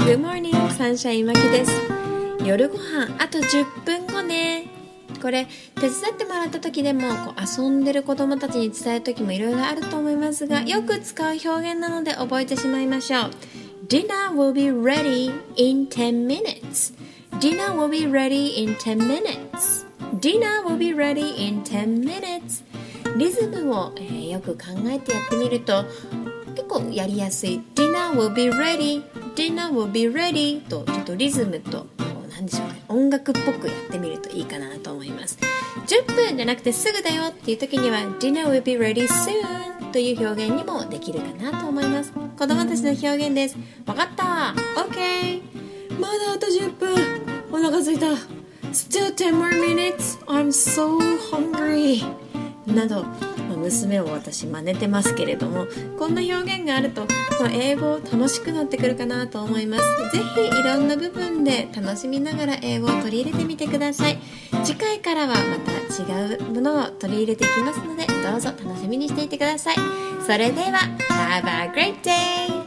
Good morning, サンシャインマキです。夜ご飯あと10分後ね。これ手伝ってもらった時でも遊んでる子供たちに伝える時もいろいろあると思いますが、よく使う表現なので覚えてしまいましょう。 Dinner will be ready in 10 minutes. Dinner will be ready in 10 minutes. Dinner will be ready in 10 minutes. リズムを、よく考えてやってみると結構やりやすい。 Dinner will be ready, Dinner will be ready とちょっとリズムと何でしょうね、音楽っぽくやってみるといいかなと思います。10分じゃなくてすぐだよっていう時には Dinner will be ready soon という表現にもできるかなと思います。子供たちの表現です。わかった OK、 まだあと10分、お腹すいた、 Still 10 more minutes, I'm so hungry など、娘を私真似てますけれども、こんな表現があると、英語楽しくなってくるかなと思います。ぜひいろんな部分で楽しみながら英語を取り入れてみてください。次回からはまた違うものを取り入れていきますので、どうぞ楽しみにしていてください。それでは Have a great day!